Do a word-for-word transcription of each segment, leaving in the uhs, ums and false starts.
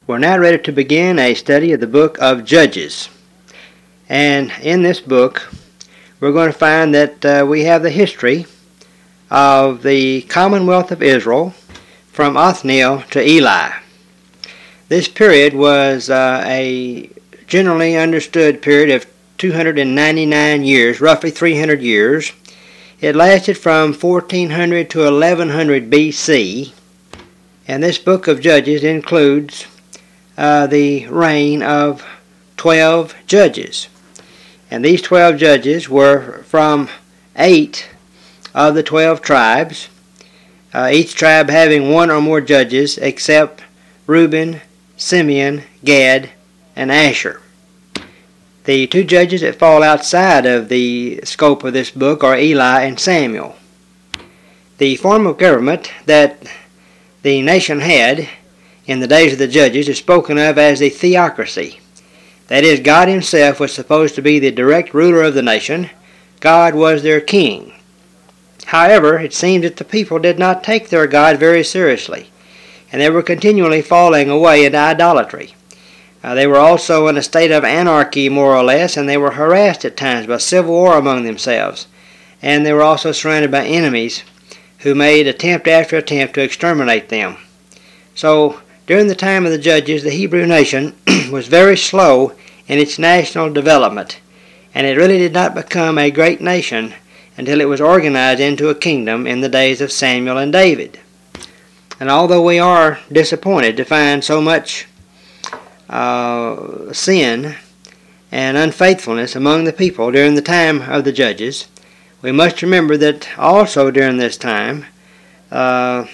We're now ready to begin a study of the book of Judges. And in this book, we're going to find that uh, we have the history of the Commonwealth of Israel from Othniel to Eli. This period was uh, a generally understood period of two hundred ninety-nine years, roughly three hundred years. It lasted from fourteen hundred to eleven hundred B C, and this book of Judges includes uh, the reign of twelve judges. And these twelve judges were from eight of the twelve tribes, uh, each tribe having one or more judges except Reuben, Simeon, Gad, and Asher. The two judges that fall outside of the scope of this book are Eli and Samuel. The form of government that the nation had in the days of the judges is spoken of as the theocracy. That is, God himself was supposed to be the direct ruler of the nation. God was their king. However, it seems that the people did not take their God very seriously, and they were continually falling away into idolatry. Uh, they were also in a state of anarchy, more or less, and they were harassed at times by civil war among themselves. And they were also surrounded by enemies who made attempt after attempt to exterminate them. So, during the time of the judges, the Hebrew nation was very slow in its national development, and it really did not become a great nation until it was organized into a kingdom in the days of Samuel and David. And although we are disappointed to find so much uh, sin and unfaithfulness among the people during the time of the judges, we must remember that also during this time uh,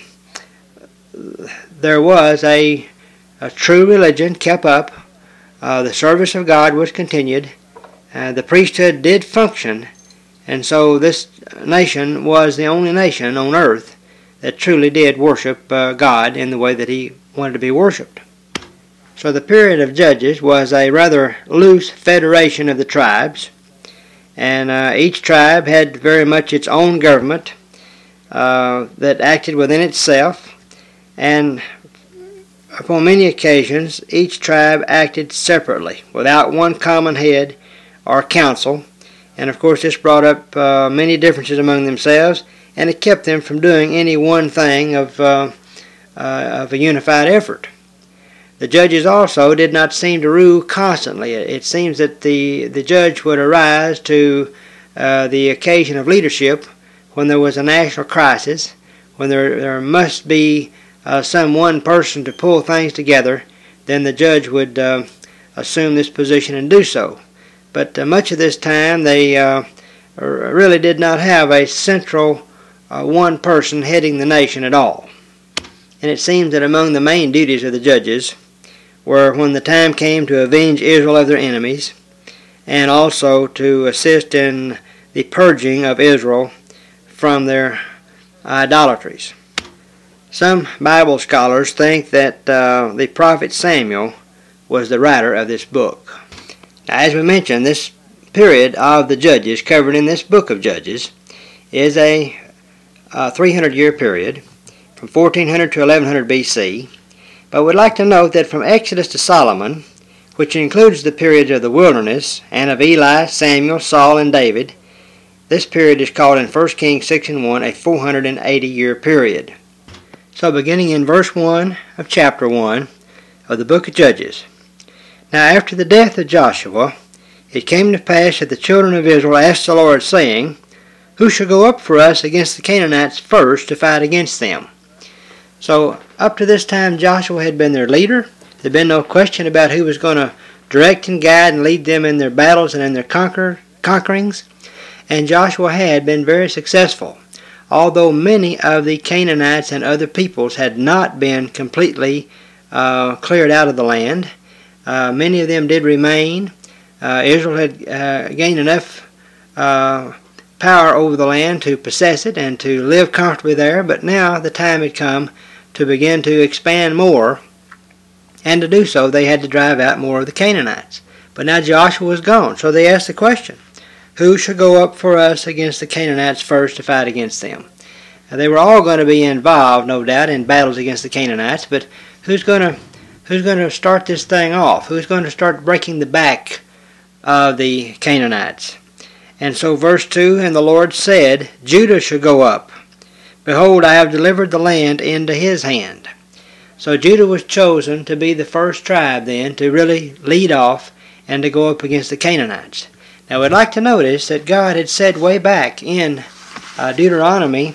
there was a, a true religion kept up, uh, the service of God was continued, uh, the priesthood did function, and so this nation was the only nation on earth that truly did worship uh, God in the way that he wanted to be worshipped. So the period of Judges was a rather loose federation of the tribes, and uh, each tribe had very much its own government uh, that acted within itself, and upon many occasions each tribe acted separately without one common head or council, and of course this brought up uh, many differences among themselves, and it kept them from doing any one thing of, uh, uh, of a unified effort. The judges also did not seem to rule constantly. It seems that the, the judge would arise to uh, the occasion of leadership when there was a national crisis, when there, there must be uh, some one person to pull things together. Then the judge would uh, assume this position and do so. But uh, much of this time they uh, really did not have a central uh, one person heading the nation at all. And it seems that among the main duties of the judges were, when the time came, to avenge Israel of their enemies, and also to assist in the purging of Israel from their idolatries. Some Bible scholars think that uh, the prophet Samuel was the writer of this book. Now, as we mentioned, this period of the judges covered in this book of Judges is a uh, three hundred year period from fourteen hundred to eleven hundred B C. But we'd like to note that from Exodus to Solomon, which includes the periods of the wilderness and of Eli, Samuel, Saul, and David, this period is called in First Kings six and one a four hundred eighty year period. So beginning in verse one of chapter one of the book of Judges. Now after the death of Joshua, it came to pass that the children of Israel asked the Lord, saying, Who shall go up for us against the Canaanites first to fight against them? So up to this time Joshua had been their leader. There had been no question about who was going to direct and guide and lead them in their battles and in their conquer, conquerings. And Joshua had been very successful, although many of the Canaanites and other peoples had not been completely uh, cleared out of the land. Uh, many of them did remain. Uh, Israel had uh, gained enough uh, power over the land to possess it and to live comfortably there, but now the time had come to begin to expand more, and to do so they had to drive out more of the Canaanites. But now Joshua was gone, so they asked the question, Who shall go up for us against the Canaanites first to fight against them? Now, they were all going to be involved, no doubt, in battles against the Canaanites, but who's going to who's going to start this thing off? Who's going to start breaking the back of the Canaanites? And so verse two, and the Lord said, Judah shall go up. Behold, I have delivered the land into his hand. So Judah was chosen to be the first tribe then to really lead off and to go up against the Canaanites. Now we'd like to notice that God had said way back in uh, Deuteronomy,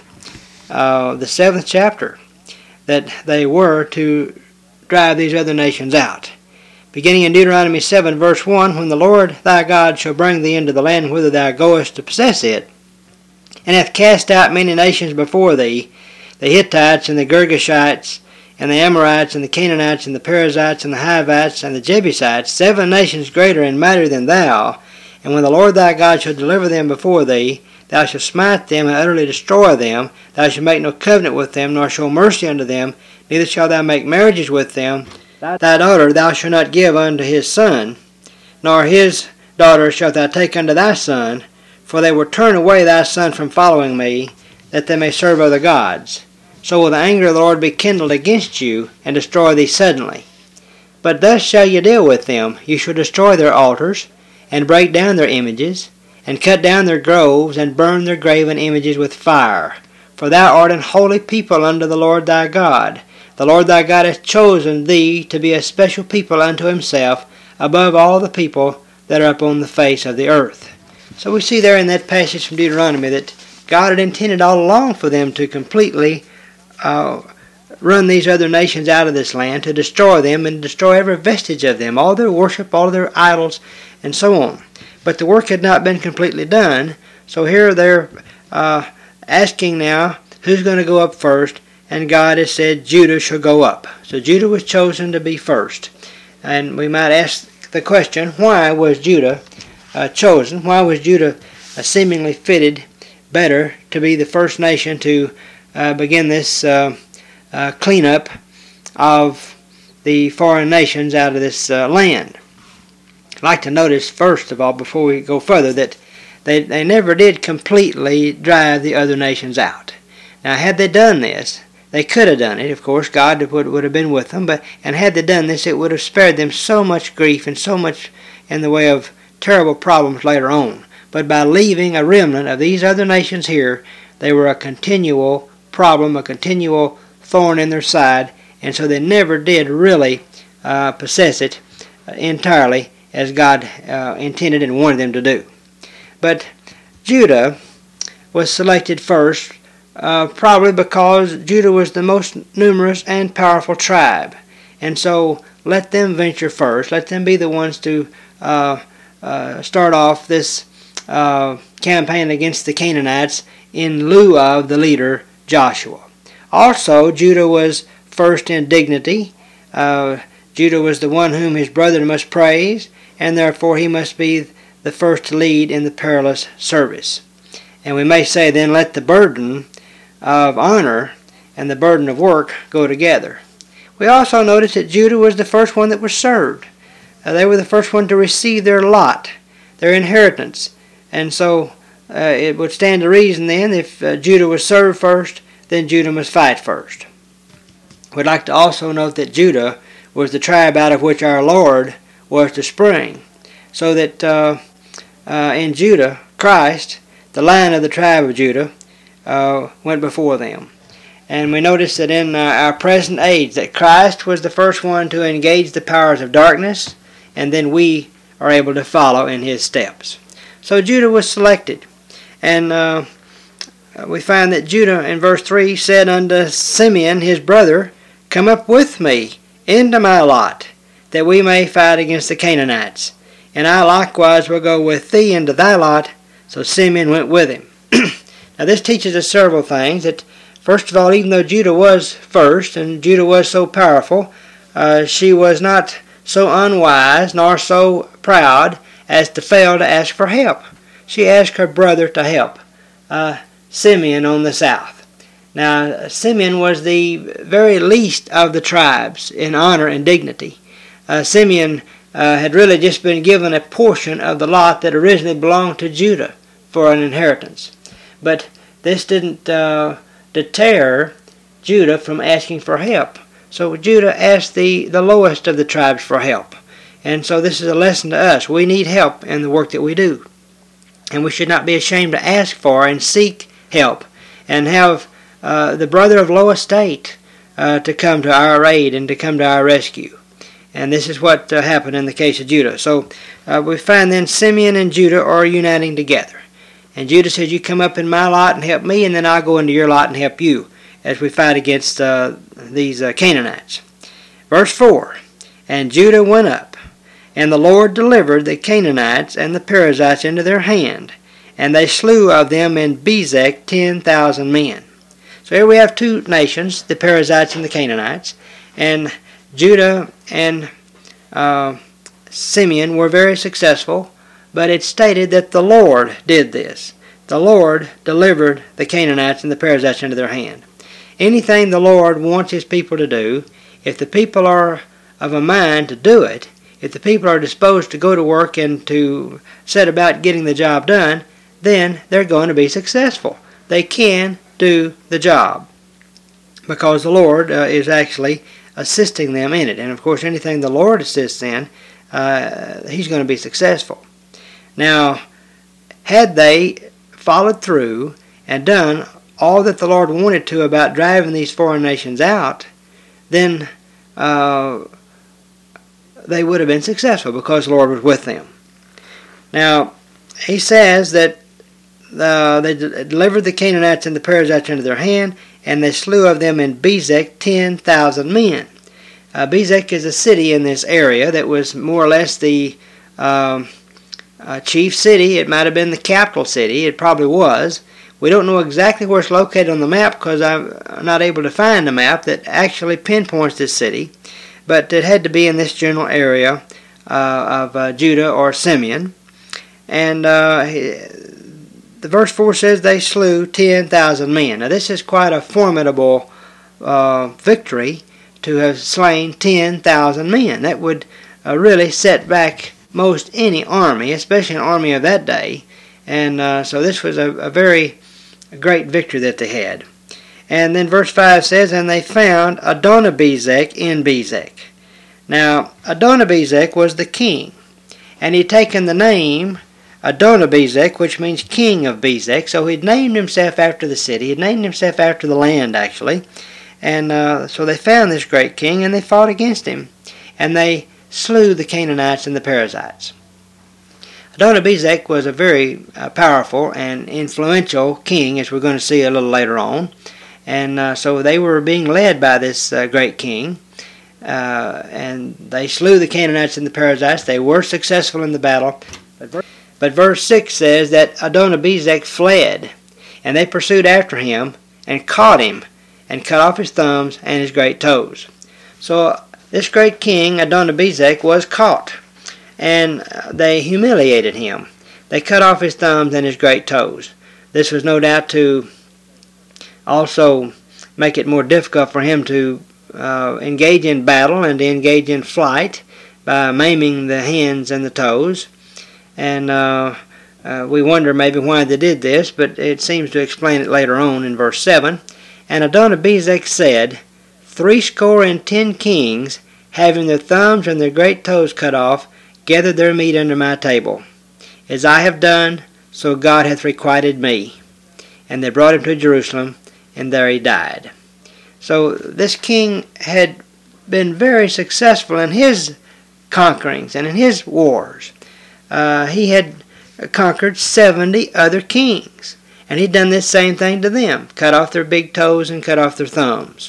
uh, the seventh chapter, that they were to drive these other nations out. Beginning in Deuteronomy seven verse one, when the Lord thy God shall bring thee into the land whither thou goest to possess it, and hath cast out many nations before thee, the Hittites and the Girgashites, and the Amorites, and the Canaanites, and the Perizzites, and the Hivites, and the Jebusites, seven nations greater and mightier than thou, and when the Lord thy God shall deliver them before thee, thou shalt smite them and utterly destroy them. Thou shalt make no covenant with them, nor show mercy unto them, neither shalt thou make marriages with them. Thy daughter thou shalt not give unto his son, nor his daughter shalt thou take unto thy son, for they will turn away thy son from following me, that they may serve other gods. So will the anger of the Lord be kindled against you, and destroy thee suddenly. But thus shall ye deal with them. You shall destroy their altars, and break down their images, and cut down their groves, and burn their graven images with fire. For thou art an holy people unto the Lord thy God. The Lord thy God hath chosen thee to be a special people unto himself, above all the people that are upon the face of the earth. So we see there in that passage from Deuteronomy that God had intended all along for them to completely uh, run these other nations out of this land, to destroy them and destroy every vestige of them, all their worship, all their idols, and so on. But the work had not been completely done, so here they're uh, asking now who's going to go up first, and God has said Judah shall go up. So Judah was chosen to be first. And we might ask the question, why was Judah uh, chosen? Why was Judah uh, seemingly fitted better to be the first nation to uh, begin this uh, uh, cleanup of the foreign nations out of this uh, land? I'd like to notice, first of all, before we go further, that they, they never did completely drive the other nations out. Now, had they done this, they could have done it. Of course, God would, would have been with them, but and had they done this, it would have spared them so much grief and so much in the way of terrible problems later on. But by leaving a remnant of these other nations here, they were a continual problem, a continual thorn in their side, and so they never did really uh, possess it uh, entirely as God uh, intended and wanted them to do. But Judah was selected first, uh, probably because Judah was the most numerous and powerful tribe. And so let them venture first. Let them be the ones to uh, uh, start off this uh, campaign against the Canaanites in lieu of the leader Joshua. Also, Judah was first in dignity. Uh, Judah was the one whom his brother must praise, and therefore he must be the first to lead in the perilous service. And we may say then, let the burden of honor and the burden of work go together. We also notice that Judah was the first one that was served. Uh, they were the first one to receive their lot, their inheritance. And so uh, it would stand to reason then, if uh, Judah was served first, then Judah must fight first. We'd like to also note that Judah was the tribe out of which our Lord was to spring, so that uh, uh, in Judah, Christ, the Lion of the tribe of Judah, uh, went before them. And we notice that in uh, our present age, that Christ was the first one to engage the powers of darkness, and then we are able to follow in his steps. So Judah was selected, and uh, we find that Judah in verse three said unto Simeon his brother, Come up with me into my lot, that we may fight against the Canaanites. And I likewise will go with thee into thy lot. So Simeon went with him. Now this teaches us several things. That first of all, even though Judah was first, and Judah was so powerful, uh, she was not so unwise nor so proud as to fail to ask for help. She asked her brother to help uh, Simeon on the south. Now, Simeon was the very least of the tribes in honor and dignity. Uh, Simeon uh, had really just been given a portion of the lot that originally belonged to Judah for an inheritance. But this didn't uh, deter Judah from asking for help. So Judah asked the, the lowest of the tribes for help. And so this is a lesson to us. We need help in the work that we do. And we should not be ashamed to ask for and seek help and have uh, the brother of low estate uh, to come to our aid and to come to our rescue. And this is what uh, happened in the case of Judah. So uh, we find then Simeon and Judah are uniting together. And Judah says, you come up in my lot and help me, and then I'll go into your lot and help you as we fight against uh, these uh, Canaanites. Verse four, and Judah went up, and the Lord delivered the Canaanites and the Perizzites into their hand, and they slew of them in Bezek ten thousand men. So here we have two nations, the Perizzites and the Canaanites, and Judah and uh, Simeon were very successful, but it's stated that the Lord did this. The Lord delivered the Canaanites and the Perizzites into their hand. Anything the Lord wants His people to do, if the people are of a mind to do it, if the people are disposed to go to work and to set about getting the job done, then they're going to be successful. They can do the job because the Lord uh, is actually assisting them in it. And of course, anything the Lord assists in, uh, He's going to be successful. Now, had they followed through and done all that the Lord wanted to about driving these foreign nations out, then uh, they would have been successful because the Lord was with them. Now, He says that uh, they d- delivered the Canaanites and the Perizzites into their hand, and they slew of them in Bezek ten thousand men. Uh, Bezek is a city in this area that was more or less the um, uh, chief city. It might have been the capital city. It probably was. We don't know exactly where it's located on the map because I'm not able to find a map that actually pinpoints this city, but it had to be in this general area uh, of uh, Judah or Simeon. And uh, the verse four says they slew ten thousand men. Now this is quite a formidable uh, victory to have slain ten thousand men. That would uh, really set back most any army, especially an army of that day. And uh, so this was a, a very great victory that they had. And then verse five says, and they found Adonibezek in Bezek. Now, Adonibezek was the king, and he'd taken the name Adonibezek, which means king of Bezek, so he'd named himself after the city. He'd named himself after the land, actually. And uh, so they found this great king, and they fought against him, and they slew the Canaanites and the Perizzites. Adonibezek was a very uh, powerful and influential king, as we're going to see a little later on. And uh, so they were being led by this uh, great king. Uh, and they slew the Canaanites and the Perizzites. They were successful in the battle. But, ver- but verse six says that Adonibezek fled. And they pursued after him and caught him and cut off his thumbs and his great toes. So this great king, Adonibezek, was caught. And they humiliated him. They cut off his thumbs and his great toes. This was no doubt to also make it more difficult for him to uh, engage in battle and to engage in flight by maiming the hands and the toes. And uh, uh, we wonder maybe why they did this, but it seems to explain it later on in verse seven. And Adonibezek said, Threescore and ten kings, having their thumbs and their great toes cut off, gathered their meat under my table. As I have done, so God hath requited me. And they brought him to Jerusalem, and there he died. So this king had been very successful in his conquerings and in his wars. Uh, he had conquered seventy other kings, and he'd done this same thing to them, cut off their big toes and cut off their thumbs.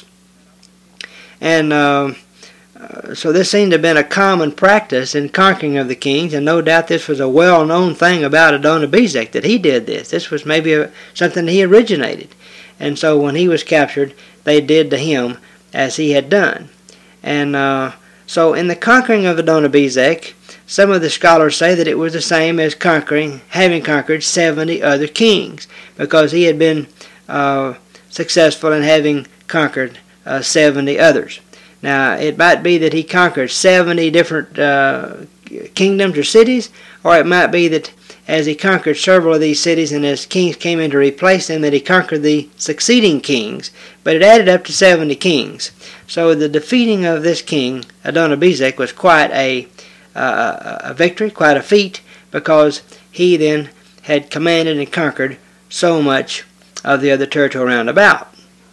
And uh, Uh, so this seemed to have been a common practice in conquering of the kings, and no doubt this was a well-known thing about Adonibezek, that he did this. This was maybe a, something that he originated. And so when he was captured, they did to him as he had done. And uh, so in the conquering of Adonibezek, some of the scholars say that it was the same as conquering, having conquered seventy other kings, because he had been uh, successful in having conquered uh, seventy others. Now, it might be that he conquered seventy different uh, kingdoms or cities, or it might be that as he conquered several of these cities and as kings came in to replace them, that he conquered the succeeding kings, but it added up to seventy kings. So the defeating of this king, Adonibezek, was quite a, uh, a victory, quite a feat, because he then had commanded and conquered so much of the other territory round about.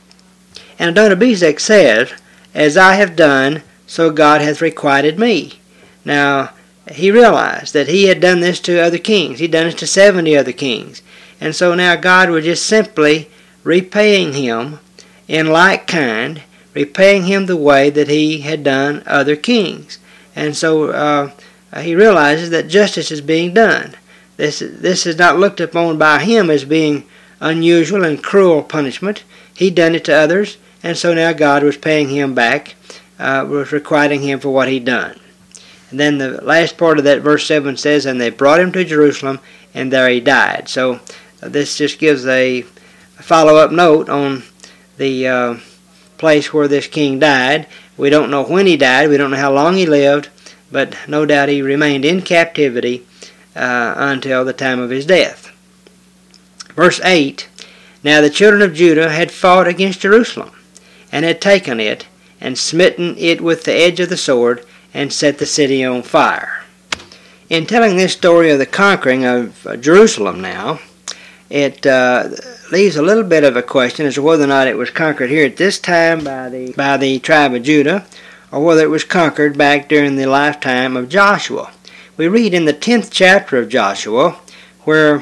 And Adonibezek says, "As I have done, so God hath requited me." Now, he realized that he had done this to other kings. He'd done it to seventy other kings. And so now God was just simply repaying him in like kind, repaying him the way that he had done other kings. And so uh, he realizes that justice is being done. This, this is not looked upon by him as being unusual and cruel punishment. He'd done it to others, and so now God was paying him back, uh, was requiting him for what he'd done. And then the last part of that verse seven says, "And they brought him to Jerusalem, and there he died." So uh, this just gives a follow-up note on the uh, place where this king died. We don't know when he died, we don't know how long he lived, but no doubt he remained in captivity uh, until the time of his death. Verse eight, "Now the children of Judah had fought against Jerusalem, and had taken it, and smitten it with the edge of the sword, and set the city on fire." In telling this story of the conquering of uh, Jerusalem now, it uh, leaves a little bit of a question as to whether or not it was conquered here at this time by the, by the tribe of Judah, or whether it was conquered back during the lifetime of Joshua. We read in the tenth chapter of Joshua, where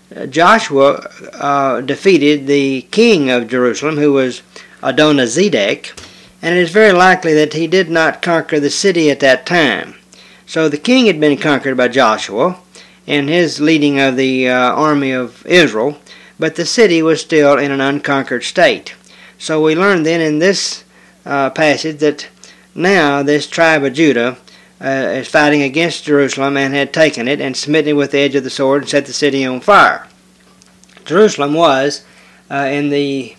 Joshua uh, defeated the king of Jerusalem, who was Adonizedek, and it is very likely that he did not conquer the city at that time. So the king had been conquered by Joshua in his leading of the uh, army of Israel, but the city was still in an unconquered state. So we learn then in this uh, passage that now this tribe of Judah uh, is fighting against Jerusalem and had taken it and smitten it with the edge of the sword and set the city on fire. Jerusalem was uh, in the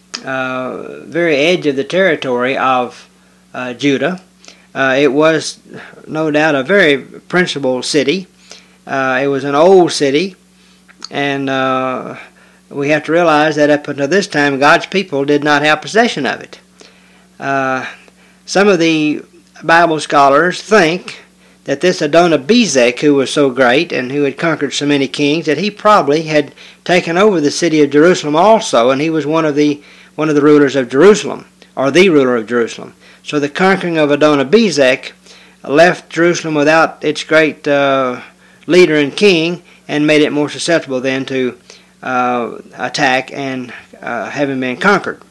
uh, very edge of the territory of uh, Judah. Uh, it was no doubt a very principal city. Uh, it was an old city, and uh, we have to realize that up until this time God's people did not have possession of it. Uh, some of the Bible scholars think that this Adonibezek, who was so great and who had conquered so many kings, that he probably had taken over the city of Jerusalem also, and he was one of the one of the rulers of Jerusalem, or the ruler of Jerusalem. So the conquering of Adonibezek left Jerusalem without its great uh, leader and king, and made it more susceptible then to uh, attack and uh, having been conquered.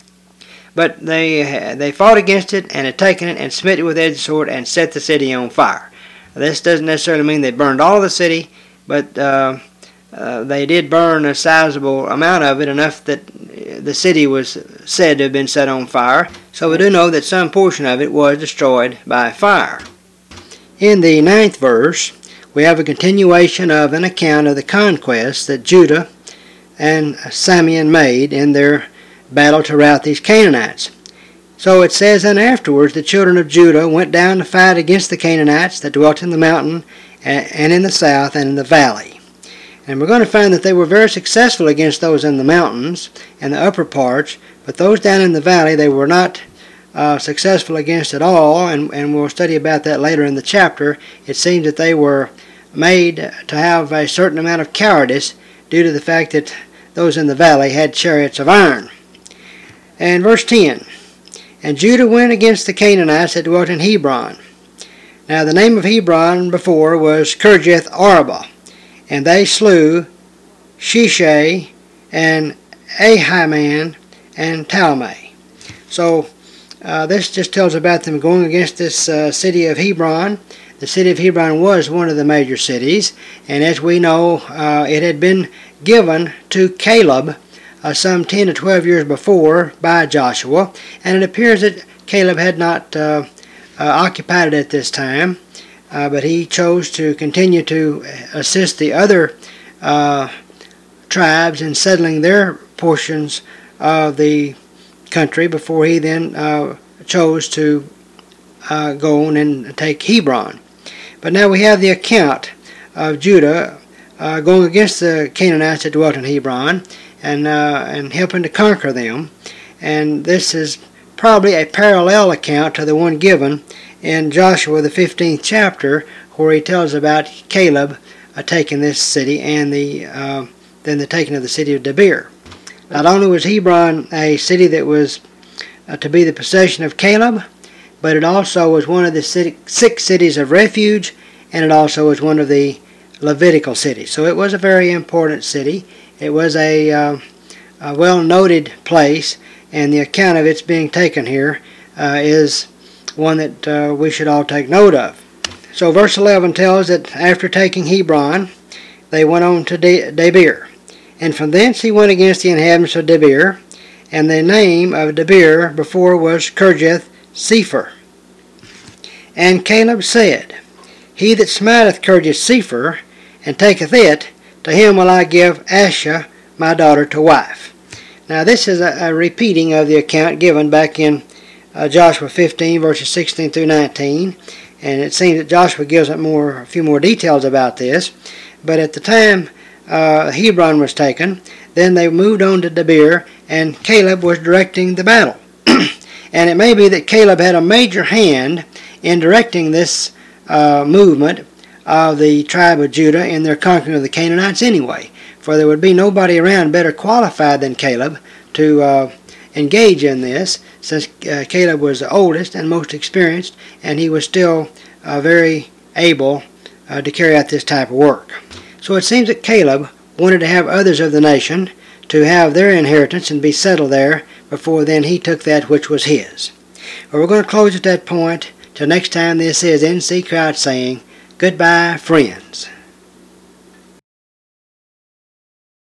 But they they fought against it and had taken it and smitten it with the edge of the sword and set the city on fire. This doesn't necessarily mean they burned all of the city, but uh, uh, they did burn a sizable amount of it, enough that the city was said to have been set on fire. So we do know that some portion of it was destroyed by fire. In the ninth verse, we have a continuation of an account of the conquest that Judah and Simeon made in their battle to rout these Canaanites. So it says, "And afterwards the children of Judah went down to fight against the Canaanites that dwelt in the mountain and in the south and in the valley." And we're going to find that they were very successful against those in the mountains and the upper parts, but those down in the valley they were not uh, successful against at all, and, and we'll study about that later in the chapter. It seems that they were made to have a certain amount of cowardice due to the fact that those in the valley had chariots of iron. And verse ten, "And Judah went against the Canaanites that dwelt in Hebron. Now the name of Hebron before was Kirjath Arba, and they slew Sheshai and Ahiman and Talmai." So uh, this just tells about them going against this uh, city of Hebron. The city of Hebron was one of the major cities, and as we know, uh, it had been given to Caleb uh, some ten to twelve years before by Joshua, and it appears that Caleb had not uh, uh, occupied it at this time, uh, but he chose to continue to assist the other uh, tribes in settling their portions of the country before he then uh, chose to uh, go on and take Hebron. But now we have the account of Judah uh, going against the Canaanites that dwelt in Hebron and, uh, and helping to conquer them. And this is probably a parallel account to the one given in Joshua, the fifteenth chapter, where he tells about Caleb uh, taking this city and the uh, then the taking of the city of Debir. Not only was Hebron a city that was uh, to be the possession of Caleb, but it also was one of the city, six cities of refuge, and it also was one of the Levitical cities. So it was a very important city. It was a, uh, a well-noted place, and the account of its being taken here uh, is one that uh, we should all take note of. So verse eleven tells that after taking Hebron, they went on to De- Debir. And from thence he went against the inhabitants of Debir, and the name of Debir before was Kirjath Sepher. And Caleb said, He that smiteth Kirjath Sepher, and taketh it, to him will I give Asha my daughter to wife. Now this is a, a repeating of the account given back in uh, Joshua fifteen, verses sixteen through nineteen, and it seems that Joshua gives it more, a few more details about this. But at the time uh, Hebron was taken, then they moved on to Debir, and Caleb was directing the battle. And it may be that Caleb had a major hand in directing this uh, movement of the tribe of Judah in their conquering of the Canaanites anyway, for there would be nobody around better qualified than Caleb to uh, engage in this, since uh, Caleb was the oldest and most experienced, and he was still uh, very able uh, to carry out this type of work. So it seems that Caleb wanted to have others of the nation to have their inheritance and be settled there before then he took that which was his. Well, we're going to close at that point. Till next time, this is N C Crouch saying, goodbye, friends.